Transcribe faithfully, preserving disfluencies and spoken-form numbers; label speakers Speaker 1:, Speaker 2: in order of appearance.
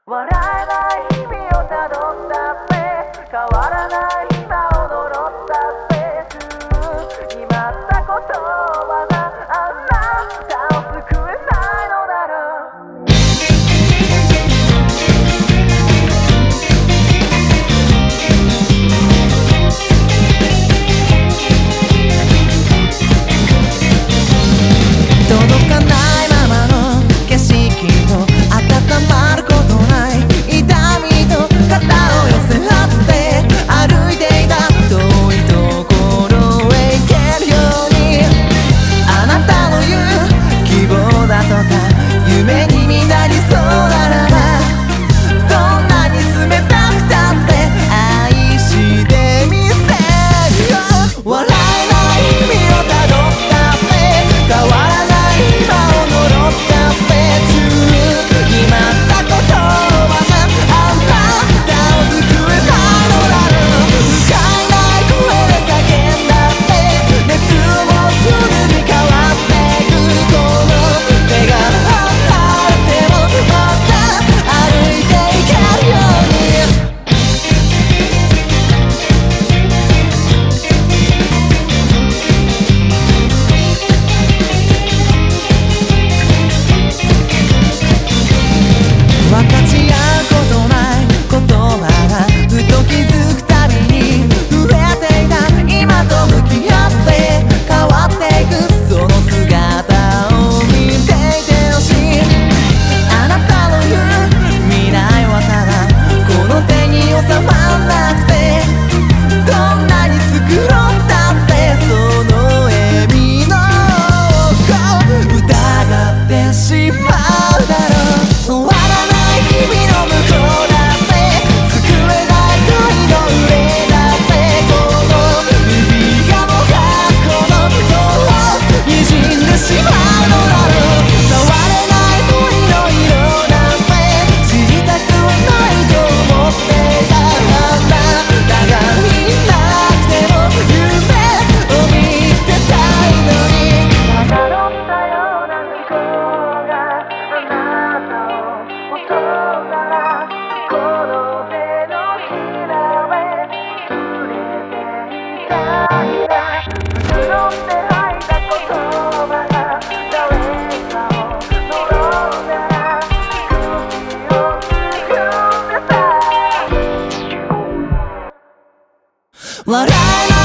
Speaker 1: 笑えない日々をたどったって変わらない今を呪ったって決まった言葉があなたを救えないのだろう。
Speaker 2: 届かないままの景色と温まることない痛みと肩を寄せ合って歩いていた遠いところへ行けるようにあなたの言う希望だとか夢に見たりそうならばどんなに冷たくたって愛してみせるよ。笑えない日々をたどったって変わらない今を呪ったって決まった言葉があなたを救えないのだろう。不快な声で叫んだって熱をすぐに変わってくこの手が離れてもまた歩いていけるように分かち合うことない言葉がふと気づくたびに増えていた今と向き合って変わっていくその姿を見ていてほしい。あなたの言う未来はただこの手に収まらなくてどんなに繕ったってその笑みの奥を疑ってしまうだろう。終わらない日々の向こうだって救えない恋の上だってこの指がもがこのことを滲んでしまうのだろう。触れない恋の色なんて知りたくはないと思っていたはずだ。だが見なくても夢を見てたいのに
Speaker 1: たどったような向こうがあなたを襲うならこの手のひらへ触れていたいな。繕って吐いた言葉が誰かを呪うなら首をすくんでさ
Speaker 2: 笑えない